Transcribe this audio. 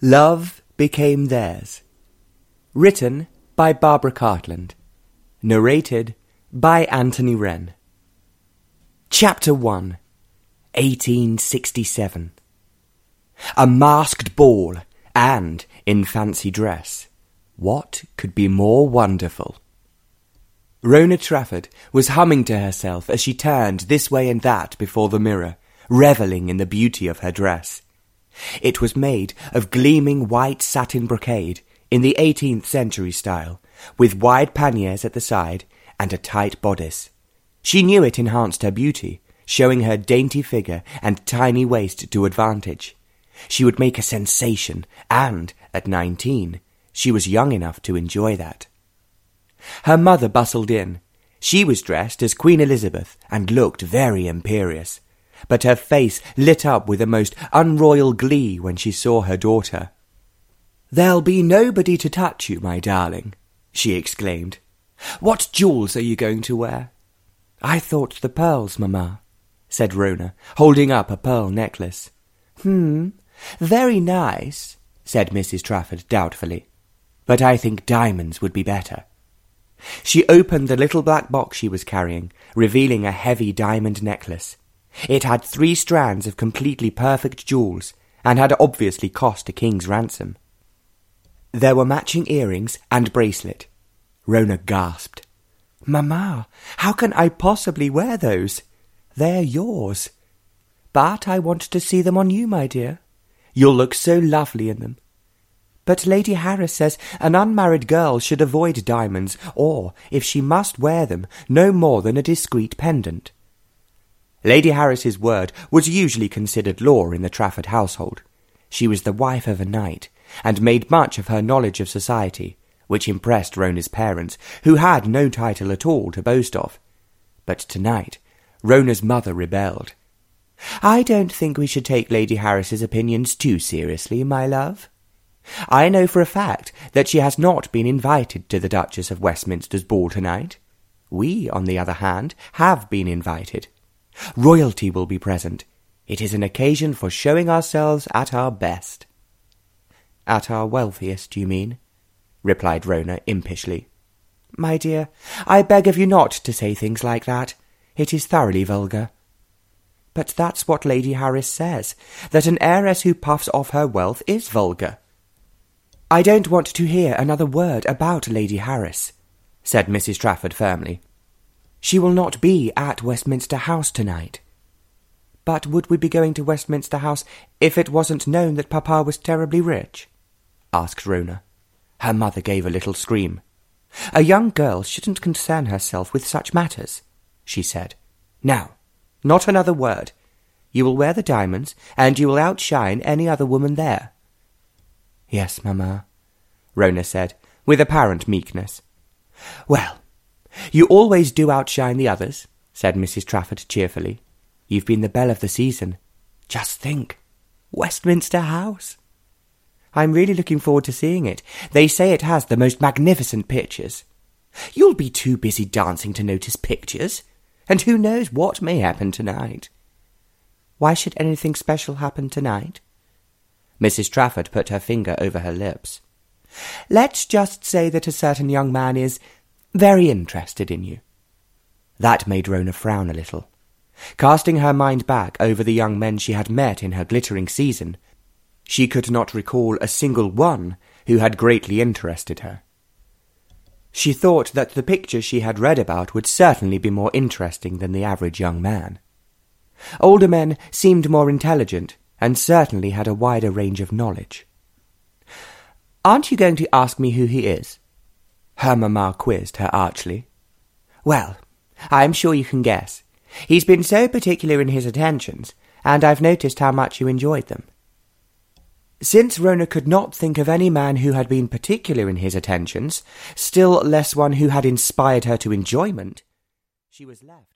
Love Became Theirs. Written by Barbara Cartland. Narrated by Anthony Wren. Chapter 1. 1867. A masked ball, and in fancy dress. What could be more wonderful? Rona Trafford was humming to herself as she turned this way and that before the mirror, revelling in the beauty of her dress. It was made of gleaming white satin brocade in the 18th century style, with wide panniers at the side and a tight bodice. She knew it enhanced her beauty, showing her dainty figure and tiny waist to advantage. She would make a sensation, and, at 19, she was young enough to enjoy that. Her mother bustled in. She was dressed as Queen Elizabeth and looked very imperious, but her face lit up with the most unroyal glee when she saw her daughter. "There'll be nobody to touch you, my darling," she exclaimed. "What jewels are you going to wear?" "I thought the pearls, Mamma," said Rona, holding up a pearl necklace. Very nice," said Mrs. Trafford doubtfully, "but I think diamonds would be better." She opened the little black box she was carrying, revealing a heavy diamond necklace. It had 3 strands of completely perfect jewels, and had obviously cost a king's ransom. There were matching earrings and bracelet. Rona gasped. "Mamma, how can I possibly wear those? They're yours." "But I want to see them on you, my dear. You'll look so lovely in them." "But Lady Harris says an unmarried girl should avoid diamonds, or, if she must wear them, no more than a discreet pendant." Lady Harris's word was usually considered law in the Trafford household. She was the wife of a knight, and made much of her knowledge of society, which impressed Rona's parents, who had no title at all to boast of. But tonight, Rona's mother rebelled. "I don't think we should take Lady Harris's opinions too seriously, my love. I know for a fact that she has not been invited to the Duchess of Westminster's ball tonight. We, on the other hand, have been invited. Royalty will be present. It is an occasion for showing ourselves at our best." "At our wealthiest, you mean?" replied Rona impishly. "My dear, I beg of you not to say things like that. It is thoroughly vulgar." "But that's what Lady Harris says, that an heiress who puffs off her wealth is vulgar." "I don't want to hear another word about Lady Harris," said Mrs. Trafford firmly. "She will not be at Westminster House tonight." "But would we be going to Westminster House if it wasn't known that Papa was terribly rich?" asked Rona. Her mother gave a little scream. "A young girl shouldn't concern herself with such matters," she said. "Now, not another word. You will wear the diamonds, and you will outshine any other woman there." "Yes, Mamma," Rona said, with apparent meekness. "Well, you always do outshine the others," said Mrs. Trafford cheerfully. "You've been the belle of the season. Just think, Westminster House. I'm really looking forward to seeing it. They say it has the most magnificent pictures." "You'll be too busy dancing to notice pictures, and who knows what may happen tonight." "Why should anything special happen tonight?" Mrs. Trafford put her finger over her lips. "Let's just say that a certain young man is very interested in you." That made Rona frown a little. Casting her mind back over the young men she had met in her glittering season, she could not recall a single one who had greatly interested her. She thought that the pictures she had read about would certainly be more interesting than the average young man. Older men seemed more intelligent, and certainly had a wider range of knowledge. "Aren't you going to ask me who he is?" her mamma quizzed her archly. "Well, I'm sure you can guess. He's been so particular in his attentions, and I've noticed how much you enjoyed them." Since Rona could not think of any man who had been particular in his attentions, still less one who had inspired her to enjoyment, she was left